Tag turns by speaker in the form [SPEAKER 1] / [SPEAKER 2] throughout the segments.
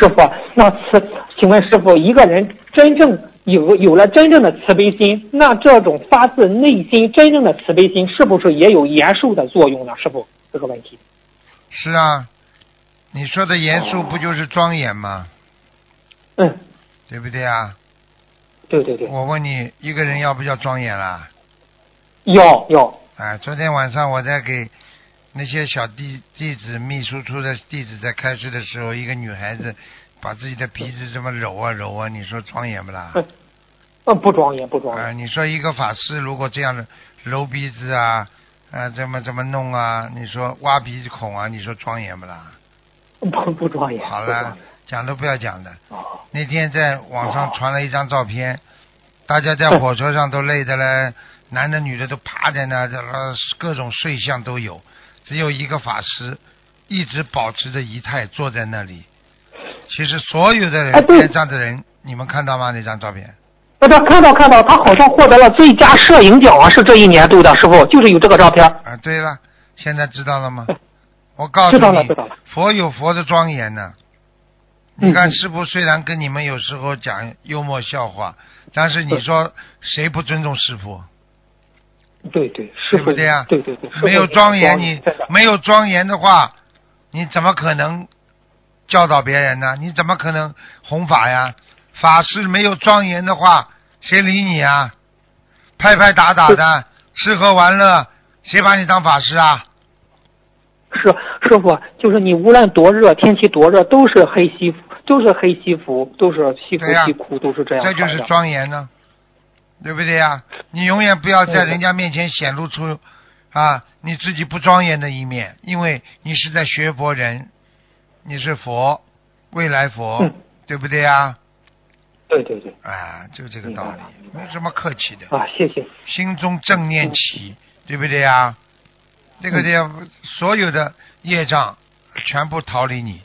[SPEAKER 1] 师傅，请问师傅，一个人真正有了真正的慈悲心，那这种发自内心真正的慈悲心，是不是也有延寿的作用呢？师傅，这个问题。
[SPEAKER 2] 是啊，你说的严肃不就是庄严吗？
[SPEAKER 1] 嗯，
[SPEAKER 2] 对不对啊？
[SPEAKER 1] 对对对。
[SPEAKER 2] 我问你，一个人要不要庄严啦？
[SPEAKER 1] 要。
[SPEAKER 2] 哎，昨天晚上我在给那些小弟子、秘书处的弟子在开示的时候，一个女孩子把自己的鼻子这么揉啊揉啊，你说庄严不啦？
[SPEAKER 1] 不庄严，不庄严。
[SPEAKER 2] 你说一个法师如果这样的揉鼻子啊，怎么弄啊？你说挖鼻孔啊？你说庄严不啦？
[SPEAKER 1] 不庄严。
[SPEAKER 2] 好了，讲都不要讲的。那天在网上传了一张照片，大家在火车上都累的嘞，男的女的都趴在那，各种睡相都有，只有一个法师一直保持着仪态坐在那里。其实所有的人边上的人，你们看到吗？那张照片？
[SPEAKER 1] 看到，他好像获得了最佳摄影奖啊，是这一年度的，师傅就是有这个照片。
[SPEAKER 2] 啊，对了，现在知道了吗？我告诉你，
[SPEAKER 1] 知道了。
[SPEAKER 2] 佛有佛的庄严呢。你看师父虽然跟你们有时候讲幽默笑话，但是你说谁不尊重师父？
[SPEAKER 1] 对，师父，
[SPEAKER 2] 对不对啊？
[SPEAKER 1] 对，
[SPEAKER 2] 没有庄严，你没有庄严的话，你怎么可能教导别人呢？你怎么可能弘法呀？法师没有庄严的话，谁理你啊？拍拍打打的，吃喝玩乐，谁把你当法师啊？
[SPEAKER 1] 是师傅，就是你无论多热，天气多热，都是黑西服，都是西服西裤，都是这样。
[SPEAKER 2] 这就是庄严呢，对不对呀？你永远不要在人家面前显露出你自己不庄严的一面，因为你是在学佛人，你是佛，未来佛，对不对呀？
[SPEAKER 1] 对。
[SPEAKER 2] 就这个道理，没什么客气的
[SPEAKER 1] 谢谢。
[SPEAKER 2] 心中正念起，对不对呀？这个所有的业障全部逃离你。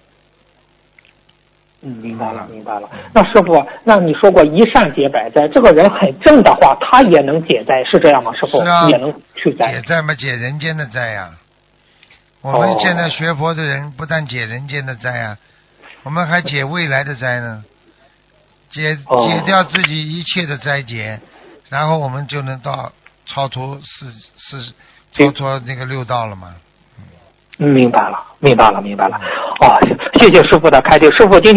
[SPEAKER 1] 明白了。那师傅，那你说过一善解百灾，这个人很正的话，他也能解灾，是这样吗？师傅，也能去灾。
[SPEAKER 2] 解灾嘛，解人间的灾呀。我们现在学佛的人不但解人间的灾啊，我们还解未来的灾呢。解掉自己一切的灾劫，然后我们就能到超脱超脱那个六道了嘛。
[SPEAKER 1] 明白了。谢谢师傅的开示，师傅今天